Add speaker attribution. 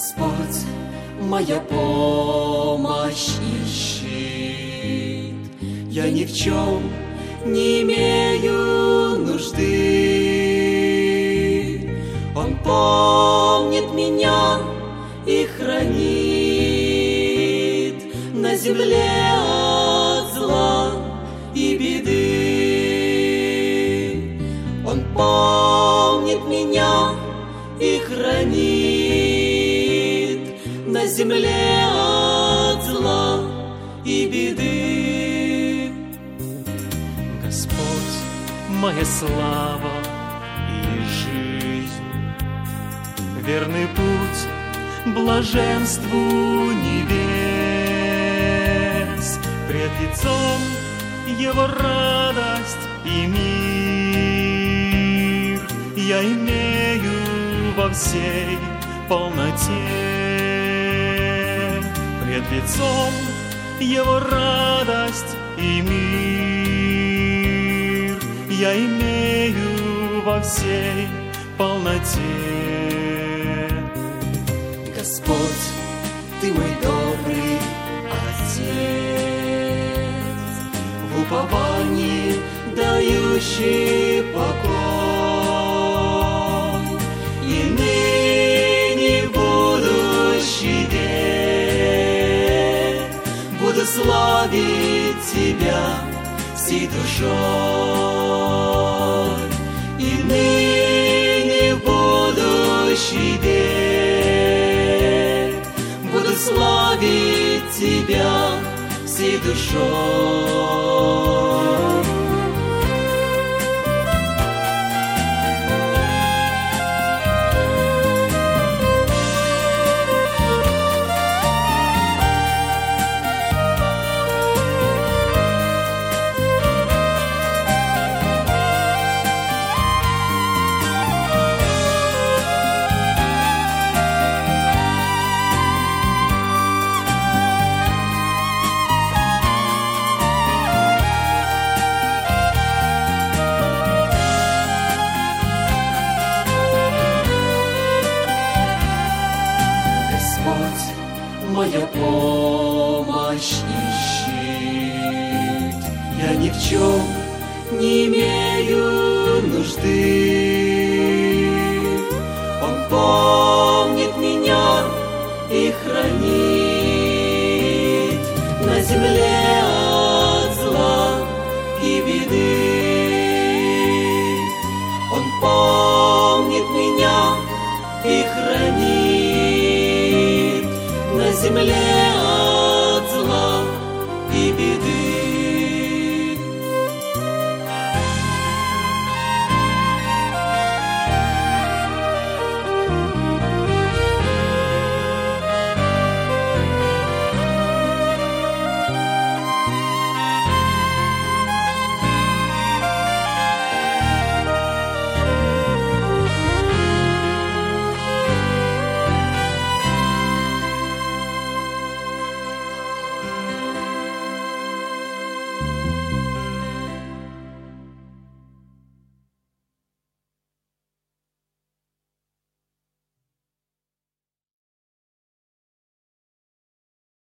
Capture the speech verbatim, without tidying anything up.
Speaker 1: Господь, моя помощь и щит, я ни в чем не имею нужды. Он помнит меня и хранит на земле от зла и беды. Он помнит меня и хранит на земле от зла и беды.
Speaker 2: Господь, моя слава и жизнь, верный путь блаженству небес, пред лицом Его радость и мир я имею во всей полноте. Пред лицом Его радость и мир я имею во всей полноте.
Speaker 1: Господь, Ты мой добрый Отец, в уповании дающий покой, и ныне в будущий век буду славить Тебя всей душой, и ныне в будущий век буду славить Тебя всей душой. Моя помощь и щит, я ни в чем не имею нужды. Он помнит меня и хранит на земле от зла и беды. Он помнит меня и хранит на земле от зла и беды.